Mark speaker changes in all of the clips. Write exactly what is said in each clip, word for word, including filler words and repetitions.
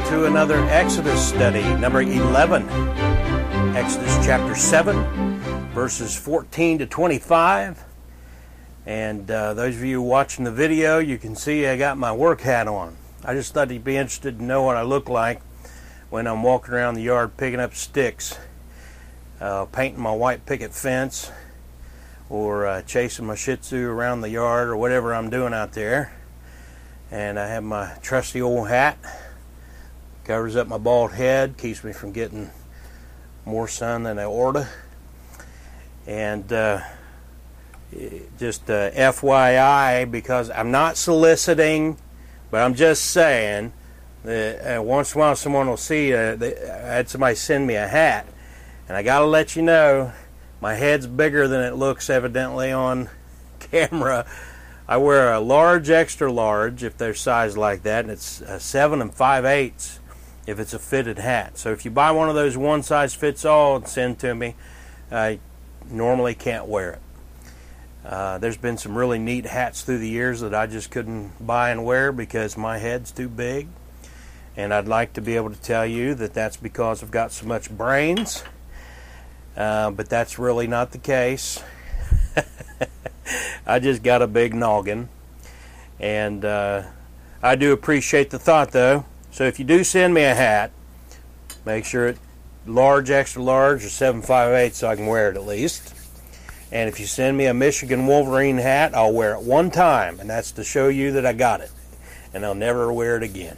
Speaker 1: to another Exodus study, number eleven. Exodus chapter seven, verses fourteen to twenty-five. And uh, those of you watching the video, you can see I got my work hat on. I just thought you'd be interested to know what I look like when I'm walking around the yard picking up sticks, uh, painting my white picket fence, or uh, chasing my Shih Tzu around the yard, or whatever I'm doing out there. And I have my trusty old hat, covers up my bald head, keeps me from getting more sun than I oughta. And uh, just uh, F Y I, because I'm not soliciting, but I'm just saying that uh, once in a while someone will see, uh, they, I had somebody send me a hat, and I gotta let you know, my head's bigger than it looks evidently on camera. I wear a large, extra large, if they're sized like that, and it's a seven and five eighths if it's a fitted hat. So if you buy one of those one size fits all and send to me, I normally can't wear it. Uh, there's been some really neat hats through the years that I just couldn't buy and wear because my head's too big. And I'd like to be able to tell you that that's because I've got so much brains, uh, but that's really not the case. I just got a big noggin, and uh, I do appreciate the thought, though. So if you do send me a hat, make sure it's large, extra large, or seven five eighths so I can wear it at least. And if you send me a Michigan Wolverine hat, I'll wear it one time, and that's to show you that I got it, and I'll never wear it again.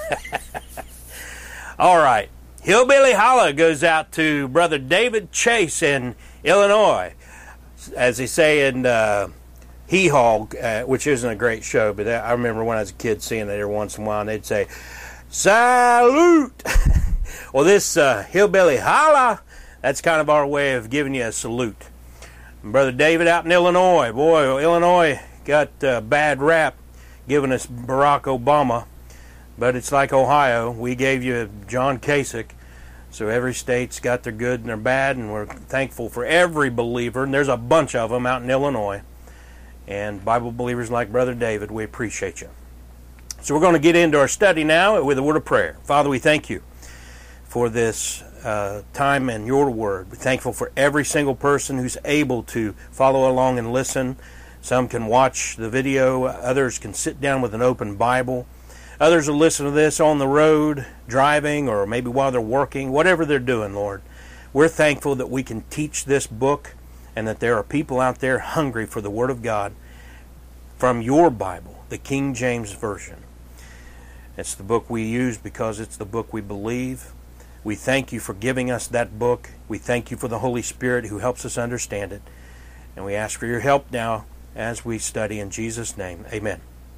Speaker 1: All right, Hillbilly Holla goes out to Brother David Chase in Illinois. As they say in uh, Hee Haw, uh, which isn't a great show, but I remember when I was a kid seeing it every once in a while, and they'd say, "Salute!" Well, this uh, Hillbilly Holla, that's kind of our way of giving you a salute. And Brother David out in Illinois, boy, Illinois got a bad rap giving us Barack Obama, but it's like Ohio. We gave you John Kasich. So every state's got their good and their bad, and we're thankful for every believer, and there's a bunch of them out in Illinois. And Bible believers like Brother David, we appreciate you. So we're going to get into our study now with a word of prayer. Father, we thank you for this uh, time in your word. We're thankful for every single person who's able to follow along and listen. Some can watch the video. Others can sit down with an open Bible. Others will listen to this on the road, driving, or maybe while they're working, whatever they're doing, Lord. We're thankful that we can teach this book and that there are people out there hungry for the Word of God from your Bible, the King James Version. It's the book we use because it's the book we believe. We thank you for giving us that book. We thank you for the Holy Spirit who helps us understand it. And we ask for your help now as we study in Jesus' name. Amen.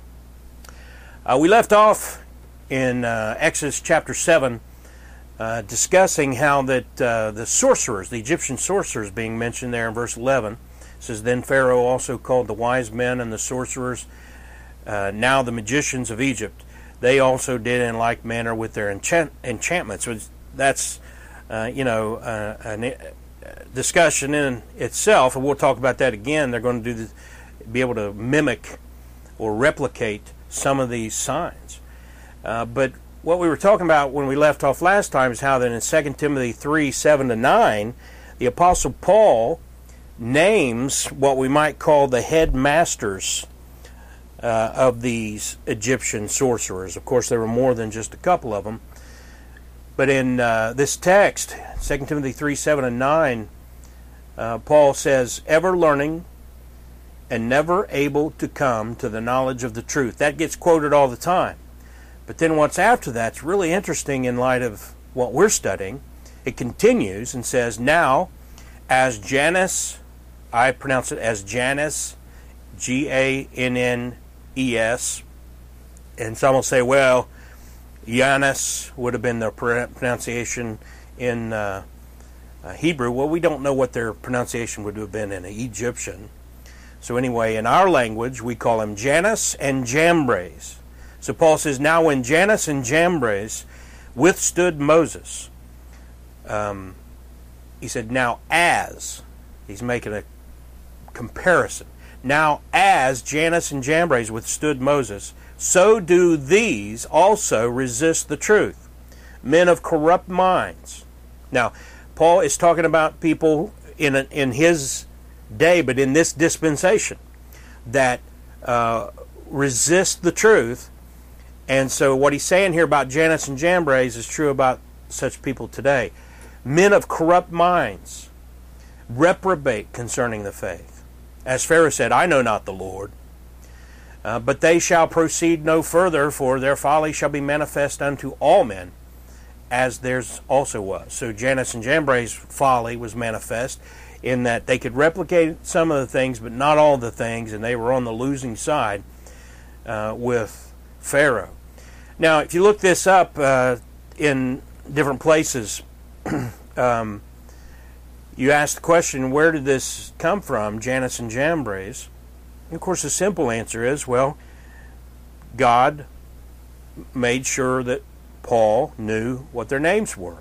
Speaker 1: Uh, we left off in uh, Exodus chapter seven uh, discussing how that uh, the sorcerers, the Egyptian sorcerers being mentioned there in verse eleven, it says, "Then Pharaoh also called the wise men and the sorcerers, uh, now the magicians of Egypt. They also did in like manner with their enchant- enchantments." So that's, uh, you know, uh, a discussion in itself, and we'll talk about that again. They're going to do the, be able to mimic or replicate some of these signs. Uh, but what we were talking about when we left off last time is how that in Second Timothy three, seven to nine, the Apostle Paul names what we might call the headmasters uh, of these Egyptian sorcerers. Of course, there were more than just a couple of them. But in uh, this text, Second Timothy three, seven and nine, uh, Paul says, "Ever learning and never able to come to the knowledge of the truth." That gets quoted all the time. But then what's after that's really interesting in light of what we're studying. It continues and says, "Now, as Jannes," I pronounce it as Jannes, G A N N E S, and some will say, well, Jannes would have been the pronunciation in uh, uh, Hebrew. Well, we don't know what their pronunciation would have been in Egyptian. So anyway, in our language, we call him Jannes and Jambres. So Paul says, "Now when Jannes and Jambres withstood Moses," um, he said, "Now as," he's making a comparison, "Now as Jannes and Jambres withstood Moses, so do these also resist the truth. men of corrupt minds. Now, Paul is talking about people in a, in his day, but in this dispensation, that uh, resist the truth. And so what he's saying here about Jannes and Jambres is true about such people today. Men of corrupt minds, reprobate concerning the faith. As Pharaoh said, I know not the Lord. Uh, but they shall proceed no further, for their folly shall be manifest unto all men, as theirs also was. So Jannes and Jambres' folly was manifest in that they could replicate some of the things, but not all the things, and they were on the losing side uh, with Pharaoh. Now, if you look this up uh, in different places, um, you ask the question, where did this come from, Jannes and Jambres? And of course, the simple answer is, well, God made sure that Paul knew what their names were.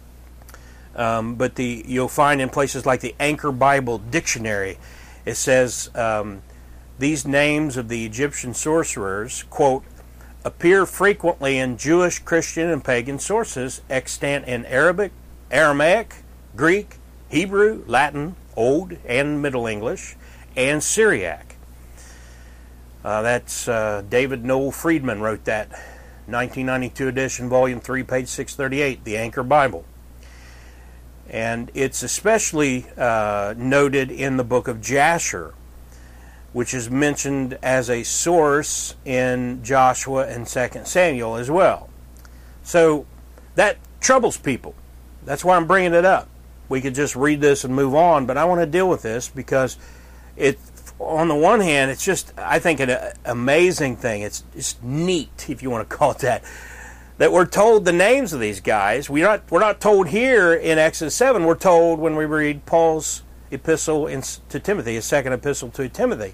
Speaker 1: Um, but the you'll find in places like the Anchor Bible Dictionary, it says um, these names of the Egyptian sorcerers, quote, appear frequently in Jewish, Christian, and pagan sources, extant in Arabic, Aramaic, Greek, Hebrew, Latin, Old and Middle English, and Syriac. Uh, that's uh, David Noel Friedman wrote that, nineteen ninety-two edition, volume three, page six thirty-eight, the Anchor Bible. And it's especially uh, noted in the book of Jasher, which is mentioned as a source in Joshua and Second Samuel as well. So that troubles people. That's why I'm bringing it up. We could just read this and move on, but I want to deal with this because it, on the one hand, it's just, I think, an amazing thing. It's just neat, if you want to call it that, that we're told the names of these guys. We're not, we're not told here in Exodus seven. We're told when we read Paul's epistle in, to Timothy, his second epistle to Timothy.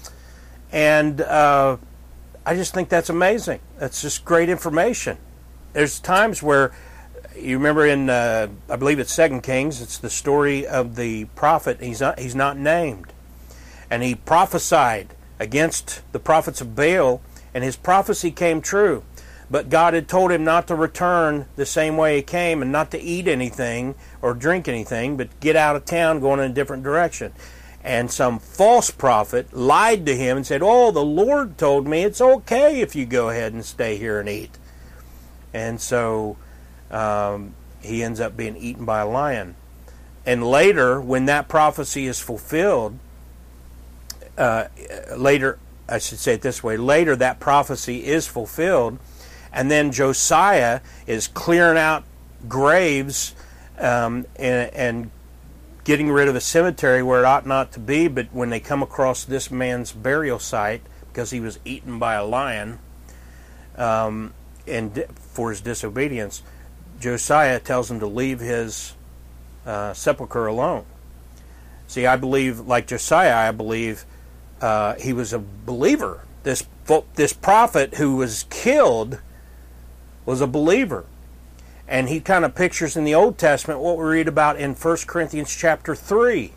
Speaker 1: And uh, I just think that's amazing. That's just great information. There's times where, you remember in, uh, I believe it's Second Kings, it's the story of the prophet. He's not, he's not named. And he prophesied against the prophets of Baal, and his prophecy came true. But God had told him not to return the same way he came and not to eat anything or drink anything, but get out of town going in a different direction. And some false prophet lied to him and said, oh, the Lord told me it's okay if you go ahead and stay here and eat. And so um, he ends up being eaten by a lion. And later, when that prophecy is fulfilled, uh, later, I should say it this way, later that prophecy is fulfilled, and then Josiah is clearing out graves um, and, and getting rid of a cemetery where it ought not to be, but when they come across this man's burial site, because he was eaten by a lion um, and for his disobedience, Josiah tells him to leave his uh, sepulcher alone. See, I believe, like Josiah, I believe uh, he was a believer. This, this prophet who was killed was a believer. And he kind of pictures in the Old Testament what we read about in First Corinthians chapter three,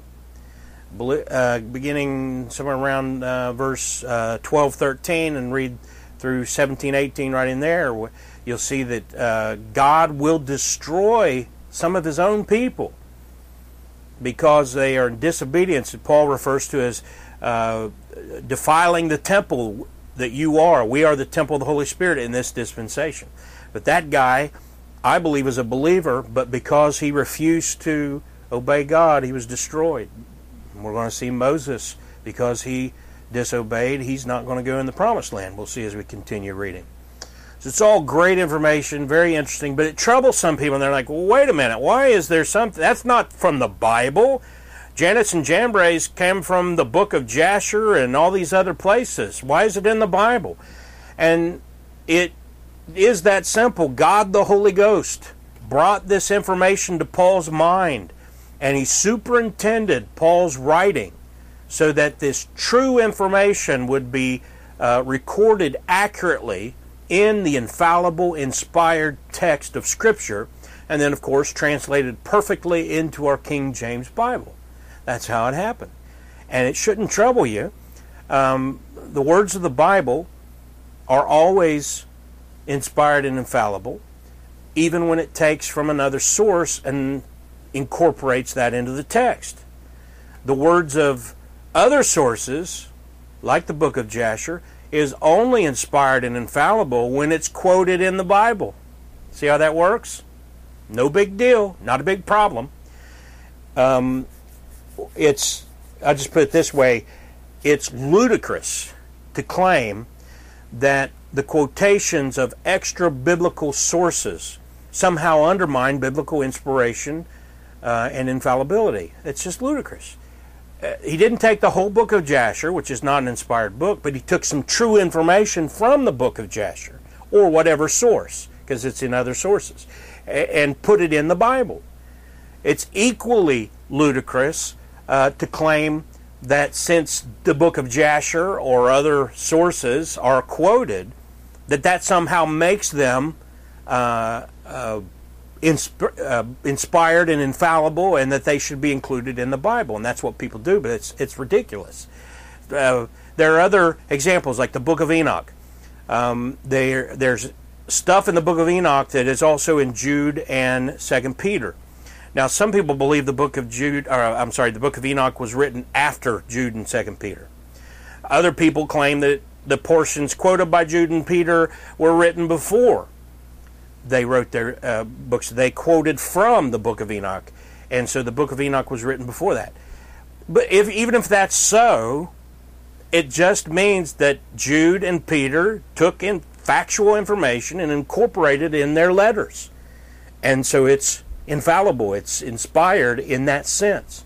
Speaker 1: uh, beginning somewhere around uh, verse uh, twelve, thirteen, and read through seventeen, eighteen right in there. You'll see that uh, God will destroy some of his own people because they are in disobedience, that Paul refers to as uh, defiling the temple that you are. We are the temple of the Holy Spirit in this dispensation. But that guy, I believe, is a believer, but because he refused to obey God, he was destroyed. We're going to see Moses, because he disobeyed, he's not going to go in the promised land. We'll see as we continue reading. So it's all great information, very interesting, but it troubles some people, and they're like, well, wait a minute, why is there something? That's not from the Bible. Jannes and Jambres came from the book of Jasher and all these other places. Why is it in the Bible? And it is that simple. God the Holy Ghost brought this information to Paul's mind, and he superintended Paul's writing so that this true information would be uh, recorded accurately in the infallible, inspired text of Scripture, and then, of course, translated perfectly into our King James Bible. That's how it happened. And it shouldn't trouble you. Um, the words of the Bible are always inspired and infallible. even when it takes from another source and incorporates that into the text. The words of other sources, like the book of Jasher, is only inspired and infallible when it's quoted in the Bible. See how that works? No big deal, not a big problem. Um, it's, I'll just put it this way, it's ludicrous to claim that the quotations of extra biblical sources somehow undermine biblical inspiration uh, and infallibility. It's just ludicrous. Uh, he didn't take the whole book of Jasher, which is not an inspired book, but he took some true information from the book of Jasher, or whatever source, because it's in other sources, and put it in the Bible. It's equally ludicrous uh, to claim that since the book of Jasher or other sources are quoted, that that somehow makes them uh, uh, insp- uh, inspired and infallible, and that they should be included in the Bible. And that's what people do, but it's it's ridiculous. Uh, there are other examples, like the book of Enoch. Um, there, there's stuff in the book of Enoch that is also in Jude and Second Peter. Now, some people believe the book of Jude, or I'm sorry, the book of Enoch was written after Jude and Second Peter. Other people claim that the portions quoted by Jude and Peter were written before they wrote their uh, books. They quoted from the book of Enoch, and so the book of Enoch was written before that. But if, even if that's so, it just means that Jude and Peter took in factual information and incorporated it in their letters. And so it's infallible. It's inspired in that sense.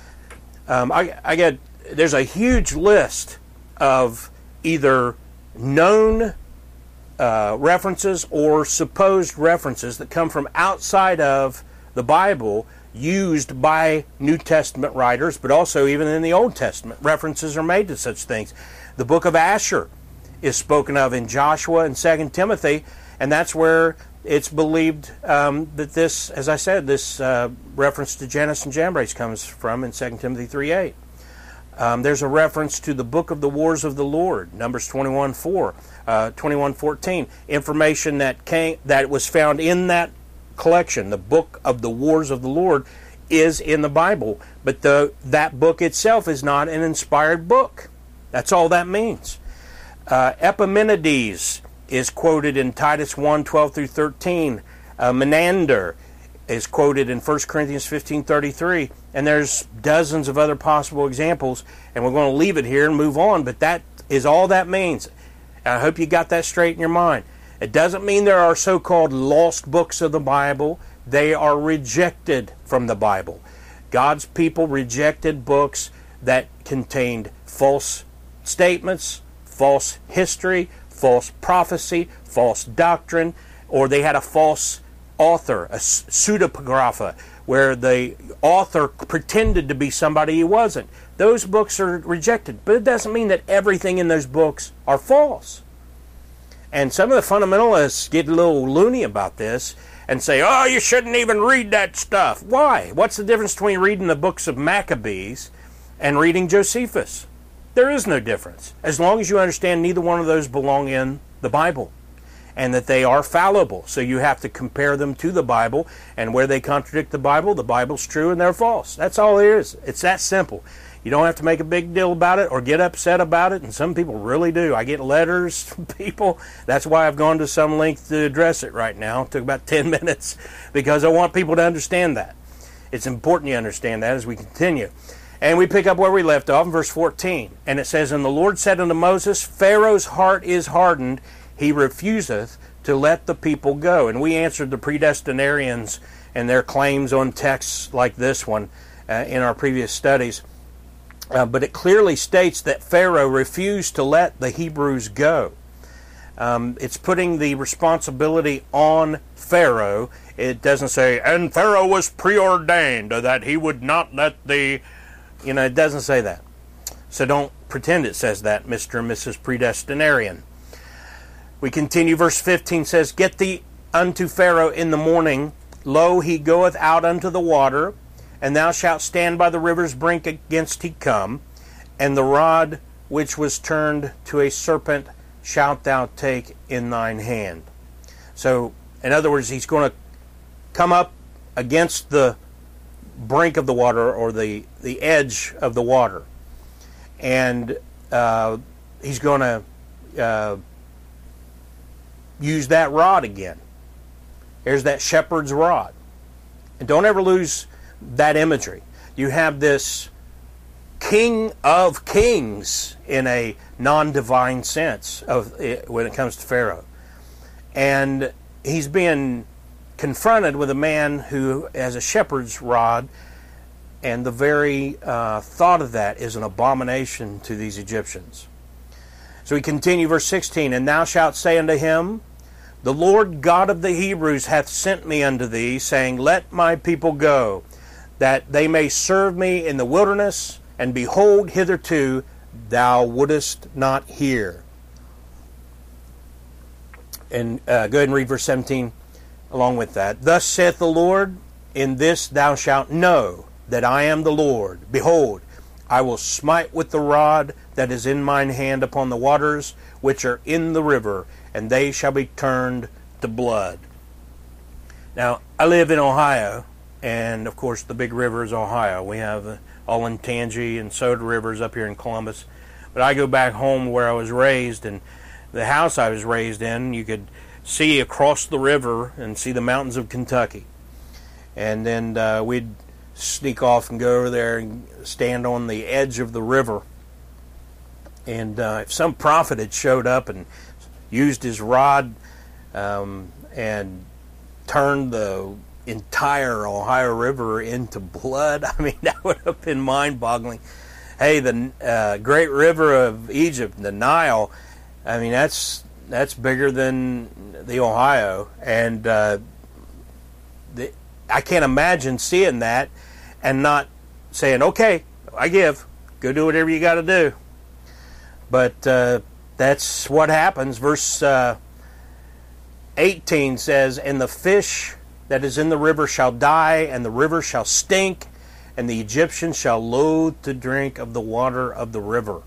Speaker 1: Um, I, I get there's a huge list of either known uh, references or supposed references that come from outside of the Bible, used by New Testament writers, but also even in the Old Testament, references are made to such things. The book of Asher is spoken of in Joshua and Second Timothy, and that's where it's believed um, that this, as I said, this uh, reference to Jannes and Jambres comes from in Second Timothy three eight. Um, there's a reference to the book of the wars of the Lord, Numbers twenty-one four, uh, twenty-one fourteen. Information that came, that was found in that collection, the book of the wars of the Lord, is in the Bible, but the that book itself is not an inspired book. That's all that means. Uh, Epimenides is quoted in Titus one twelve through thirteen. Uh, Menander is quoted in First Corinthians fifteen thirty-three, and there's dozens of other possible examples, and we're going to leave it here and move on, but that is all that means. And I hope you got that straight in your mind. It doesn't mean there are so-called lost books of the Bible. They are rejected from the Bible. God's people rejected books that contained false statements, false history, false prophecy, false doctrine, or they had a false author, a pseudepigrapha, where the author pretended to be somebody he wasn't. Those books are rejected, but it doesn't mean that everything in those books are false. And some of the fundamentalists get a little loony about this and say, oh, you shouldn't even read that stuff. Why? What's the difference between reading the books of Maccabees and reading Josephus? There is no difference, as long as you understand neither one of those belong in the Bible, and that they are fallible. So you have to compare them to the Bible, and where they contradict the Bible, the Bible's true and they're false. That's all it is. It's that simple. You don't have to make a big deal about it or get upset about it, and some people really do. I get letters from people. That's why I've gone to some length to address it right now. It took about ten minutes because I want people to understand that. It's important you understand that as we continue. And we pick up where we left off in verse fourteen. And it says, And the Lord said unto Moses, Pharaoh's heart is hardened, he refuseth to let the people go. And we answered the predestinarians and their claims on texts like this one uh, in our previous studies. Uh, but it clearly states that Pharaoh refused to let the Hebrews go. Um, it's putting the responsibility on Pharaoh. It doesn't say, and Pharaoh was preordained that he would not let the... You know, it doesn't say that. So don't pretend it says that, Mister and Missus Predestinarian. We continue, verse fifteen says, Get thee unto Pharaoh in the morning, lo, he goeth out unto the water, and thou shalt stand by the river's brink against he come, and the rod which was turned to a serpent shalt thou take in thine hand. So, in other words, he's going to come up against the brink of the water, or the, the edge of the water. And uh, he's going to uh, use that rod again. There's that shepherd's rod. And don't ever lose that imagery. You have this King of Kings in a non-divine sense of it, when it comes to Pharaoh. And he's being confronted with a man who has a shepherd's rod, and the very uh, thought of that is an abomination to these Egyptians. So we continue, verse sixteen, and thou shalt say unto him, the Lord God of the Hebrews hath sent me unto thee, saying, let my people go, that they may serve me in the wilderness, and behold, hitherto thou wouldest not hear. And uh, go ahead and read verse seventeen along with that. Thus saith the Lord, in this thou shalt know that I am the Lord. Behold, I will smite with the rod that is in mine hand upon the waters which are in the river, and they shall be turned to blood. Now, I live in Ohio, and of course the big river is Ohio. We have the Olentangy and Soda rivers up here in Columbus. But I go back home where I was raised, and the house I was raised in, you could see across the river and see the mountains of Kentucky. And then uh, we'd sneak off and go over there and stand on the edge of the river. And uh, if some prophet had showed up and used his rod um, and turned the entire Ohio River into blood, I mean, that would have been mind-boggling. Hey, the uh, great river of Egypt, the Nile, I mean, that's that's bigger than the Ohio. And uh, the, I can't imagine seeing that and not saying, okay, I give. Go do whatever you got to do. But uh, that's what happens. Verse uh, eighteen says, and the fish that is in the river shall die, and the river shall stink, and the Egyptians shall loathe to drink of the water of the river.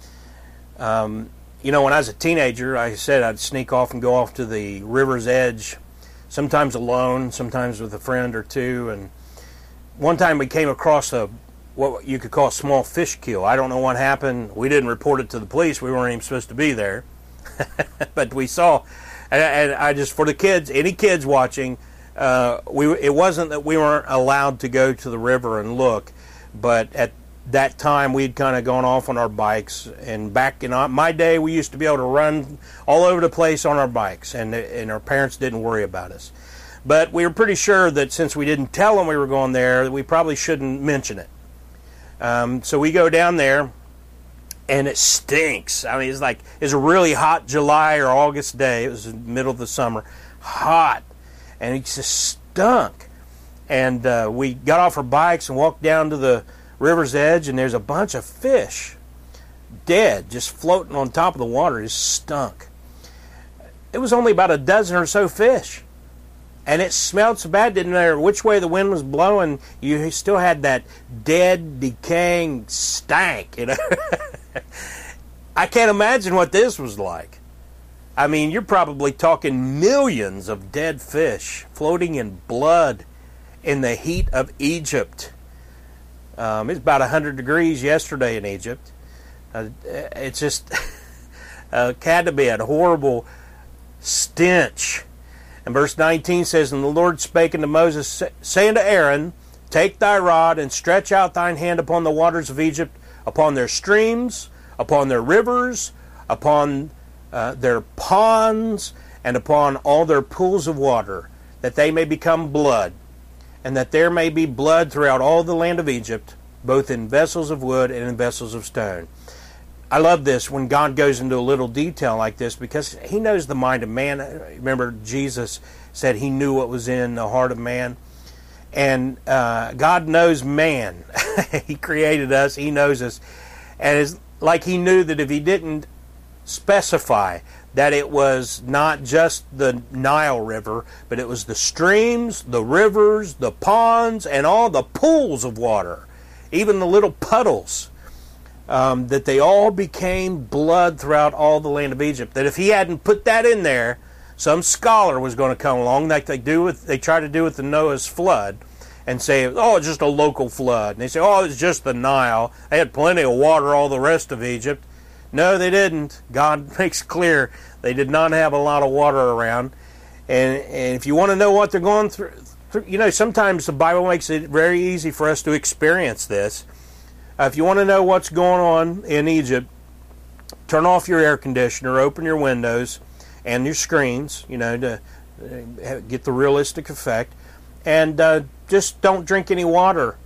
Speaker 1: Um, you know, when I was a teenager, I said I'd sneak off and go off to the river's edge, sometimes alone, sometimes with a friend or two. And one time we came across a what you could call a small fish kill. I don't know what happened. We didn't report it to the police. We weren't even supposed to be there. But we saw, and, and I just, for the kids, any kids watching, uh, we it wasn't that we weren't allowed to go to the river and look, but at that time we'd kind of gone off on our bikes. And back in my day, we used to be able to run all over the place on our bikes, and and our parents didn't worry about us. But we were pretty sure that since we didn't tell them we were going there, we probably shouldn't mention it. Um, so we go down there, and it stinks. I mean, it's like, it's a really hot July or August day. It was the middle of the summer. Hot. And it just stunk. And uh, we got off our bikes and walked down to the river's edge, and there's a bunch of fish dead, just floating on top of the water. It just stunk. It was only about a dozen or so fish. And it smelled so bad, didn't matter which way the wind was blowing, you still had that dead, decaying stank, you know. I can't imagine what this was like. I mean, you're probably talking millions of dead fish floating in blood in the heat of Egypt. Um, it's about one hundred degrees yesterday in Egypt. Uh, it's just uh, had to be a horrible stench. And verse nineteen says, and the Lord spake unto Moses, saying to Aaron, take thy rod, and stretch out thine hand upon the waters of Egypt, upon their streams, upon their rivers, upon uh, their ponds, and upon all their pools of water, that they may become blood, and that there may be blood throughout all the land of Egypt, both in vessels of wood and in vessels of stone. I love this when God goes into a little detail like this, because he knows the mind of man. Remember, Jesus said he knew what was in the heart of man. And uh, God knows man. He created us. He knows us. And it's like he knew that if he didn't specify that it was not just the Nile River, but it was the streams, the rivers, the ponds, and all the pools of water, even the little puddles, Um, that they all became blood throughout all the land of Egypt. That if he hadn't put that in there, some scholar was going to come along, like they do with they try to do with the Noah's flood, and say, oh, it's just a local flood. And they say, oh, it's just the Nile. They had plenty of water all the rest of Egypt. No, they didn't. God makes clear they did not have a lot of water around. And, and if you want to know what they're going through, through, you know, sometimes the Bible makes it very easy for us to experience this. Uh, if you want to know what's going on in Egypt, turn off your air conditioner, open your windows and your screens, you know, to uh, get the realistic effect. And uh, just don't drink any water.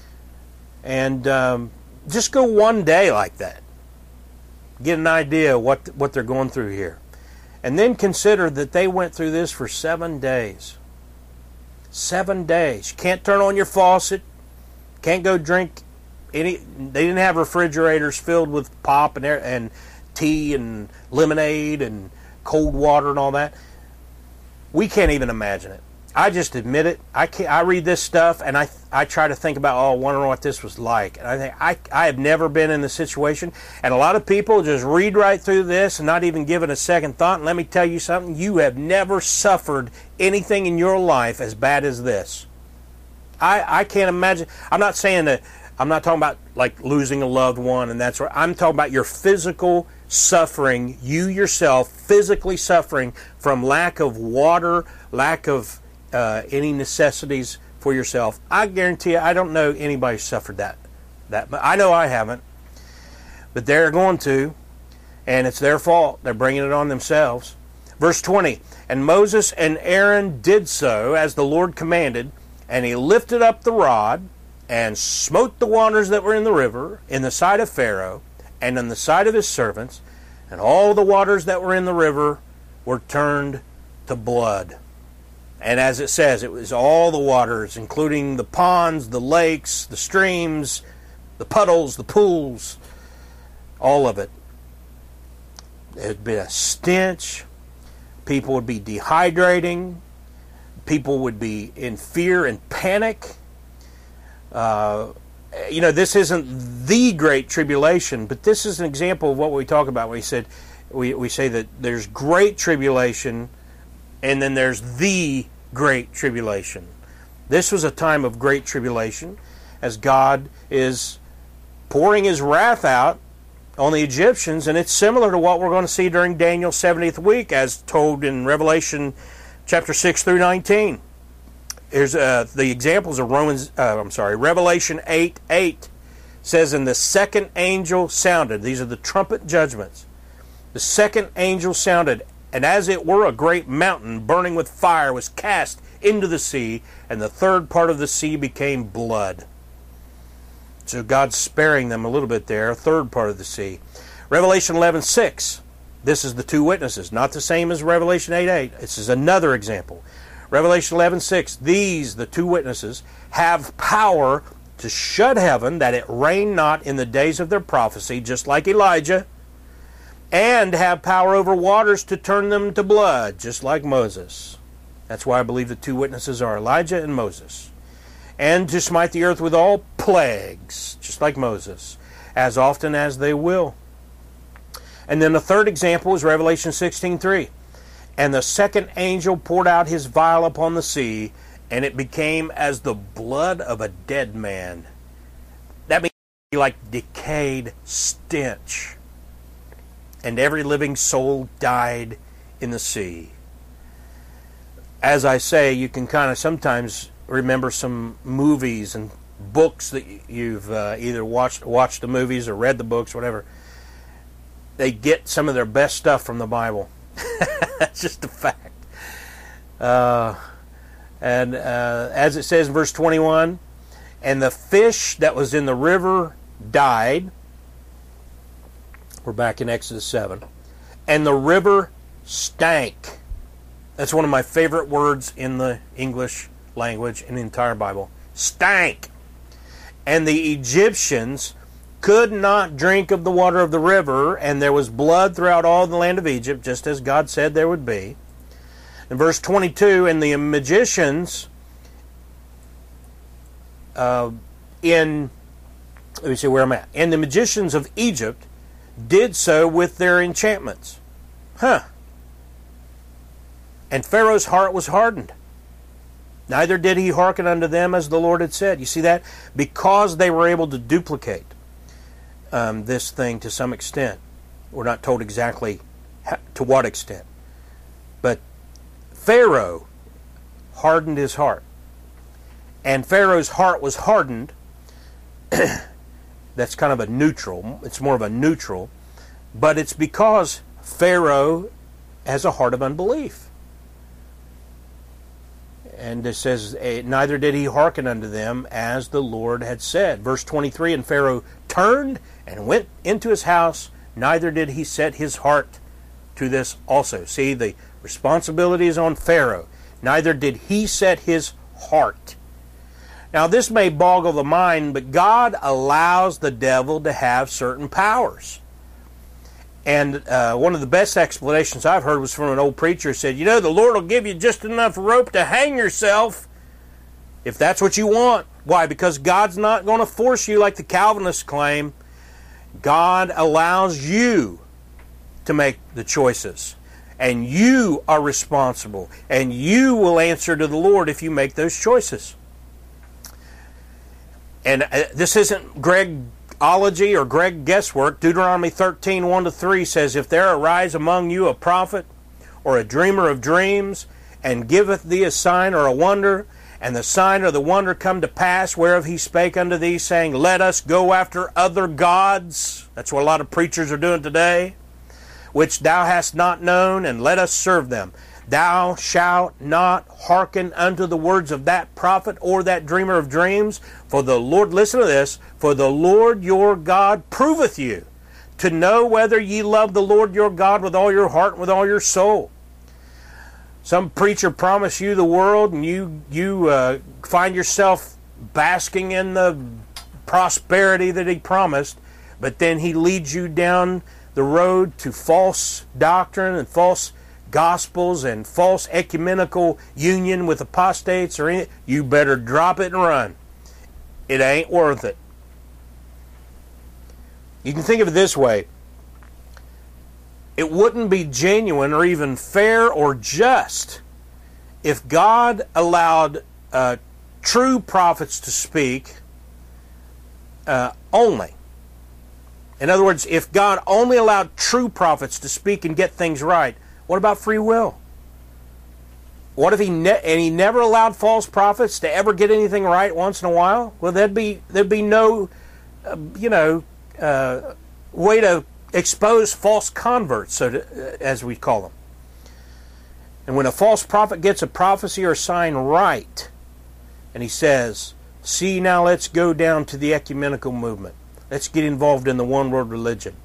Speaker 1: And um, just go one day like that. Get an idea what what they're going through here. And then consider that they went through this for seven days. Seven days. You can't turn on your faucet. Can't go drink any. They didn't have refrigerators filled with pop and, and tea and lemonade and cold water and all that. We can't even imagine it. I just admit it. I can't, I read this stuff and I I try to think about, oh, I wonder what this was like. And I think I I have never been in the situation. And a lot of people just read right through this and not even give it a second thought. And let me tell you something. You have never suffered anything in your life as bad as this. I I can't imagine. I'm not saying that. I'm not talking about like losing a loved one and that's right. I'm talking about your physical suffering. You yourself physically suffering from lack of water, lack of Uh, any necessities for yourself. I guarantee you, I don't know anybody who suffered that. That I know I haven't, but they're going to, and it's their fault. They're bringing it on themselves. Verse twenty, and Moses and Aaron did so as the Lord commanded, and he lifted up the rod and smote the waters that were in the river in the sight of Pharaoh and in the sight of his servants, and all the waters that were in the river were turned to blood. And as it says, it was all the waters, including the ponds, the lakes, the streams, the puddles, the pools, all of it. It would be a stench. People would be dehydrating. People would be in fear and panic. Uh, you know, this isn't the Great Tribulation, but this is an example of what we talk about. We said we, we say that there's great tribulation, and then there's the Great Tribulation. This was a time of great tribulation as God is pouring His wrath out on the Egyptians, and it's similar to what we're going to see during Daniel's seventieth week as told in Revelation chapter six through nineteen. Here's uh, the examples of Romans. Uh, I'm sorry, Revelation eight eight says, "And the second angel sounded." These are the trumpet judgments. The second angel sounded, and as it were, a great mountain burning with fire was cast into the sea, and the third part of the sea became blood. So God's sparing them a little bit there, a third part of the sea. Revelation eleven six. This is the two witnesses, not the same as Revelation eight eight. This is another example. Revelation eleven six. These, the two witnesses, have power to shut heaven, that it rain not in the days of their prophecy, just like Elijah, and have power over waters to turn them to blood, just like Moses. That's why I believe the two witnesses are Elijah and Moses. And to smite the earth with all plagues, just like Moses, as often as they will. And then the third example is Revelation sixteen three. And the second angel poured out his vial upon the sea, and it became as the blood of a dead man. That means like decayed stench. And every living soul died in the sea. As I say, you can kind of sometimes remember some movies and books that you've uh, either watched watched the movies or read the books, whatever. They get some of their best stuff from the Bible. That's just a fact. Uh, and uh, as it says in verse twenty-one, and the fish that was in the river died. We're back in Exodus seven. And the river stank. That's one of my favorite words in the English language in the entire Bible. Stank. And the Egyptians could not drink of the water of the river, and there was blood throughout all the land of Egypt, just as God said there would be. In verse twenty-two, and the magicians uh, in, let me see where I'm at. And the magicians of Egypt did so with their enchantments. Huh. And Pharaoh's heart was hardened. Neither did he hearken unto them as the Lord had said. You see that? Because they were able to duplicate um, this thing to some extent. We're not told exactly how, to what extent. But Pharaoh hardened his heart. And Pharaoh's heart was hardened. That's kind of a neutral. It's more of a neutral. But it's because Pharaoh has a heart of unbelief. And it says, neither did he hearken unto them as the Lord had said. Verse twenty-three, and Pharaoh turned and went into his house, neither did he set his heart to this also. See, the responsibility is on Pharaoh. Neither did he set his heart. Now, this may boggle the mind, but God allows the devil to have certain powers. And uh, one of the best explanations I've heard was from an old preacher who said, you know, the Lord will give you just enough rope to hang yourself if that's what you want. Why? Because God's not going to force you like the Calvinists claim. God allows you to make the choices. And you are responsible. And you will answer to the Lord if you make those choices. And uh, this isn't Gregology or Greg guesswork. Deuteronomy thirteen, one to three says, if there arise among you a prophet or a dreamer of dreams, and giveth thee a sign or a wonder, and the sign or the wonder come to pass, whereof he spake unto thee, saying, let us go after other gods. That's what a lot of preachers are doing today. Which thou hast not known, and let us serve them. Thou shalt not hearken unto the words of that prophet or that dreamer of dreams. For the Lord, listen to this, for the Lord your God proveth you, to know whether ye love the Lord your God with all your heart and with all your soul. Some preacher promised you the world, and you, you uh, find yourself basking in the prosperity that he promised, but then he leads you down the road to false doctrine and false gospels and false ecumenical union with apostates or anything. You better drop it and run. It ain't worth it. You can think of it this way. It wouldn't be genuine or even fair or just if God allowed uh, true prophets to speak uh, only. In other words, if God only allowed true prophets to speak and get things right, what about free will? What if he ne- and he never allowed false prophets to ever get anything right once in a while? Well, there'd be there'd be no, uh, you know, uh, way to expose false converts, so to, as we call them. And when a false prophet gets a prophecy or a sign right, and he says, "See, now let's go down to the ecumenical movement. Let's get involved in the one world religion."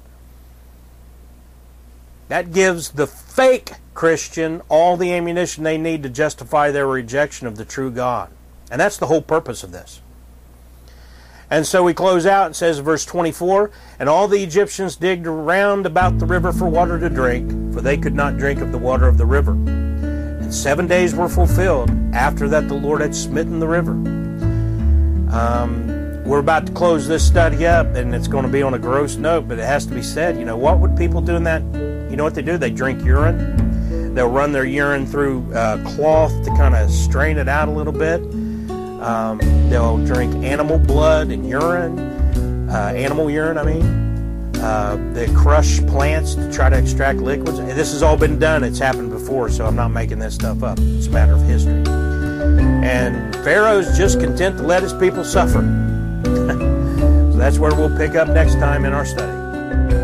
Speaker 1: That gives the fake Christian all the ammunition they need to justify their rejection of the true God. And that's the whole purpose of this. And so we close out and says, verse twenty-four, and all the Egyptians digged around about the river for water to drink, for they could not drink of the water of the river. And seven days were fulfilled after that the Lord had smitten the river. Um, we're about to close this study up, and it's going to be on a gross note, but it has to be said. You know, what would people do in that? You know what they do? They drink urine. They'll run their urine through uh, cloth to kind of strain it out a little bit. Um, they'll drink animal blood and urine, uh, animal urine, I mean. Uh, they crush plants to try to extract liquids. And this has all been done. It's happened before, so I'm not making this stuff up. It's a matter of history. And Pharaoh's just content to let his people suffer. So that's where we'll pick up next time in our study.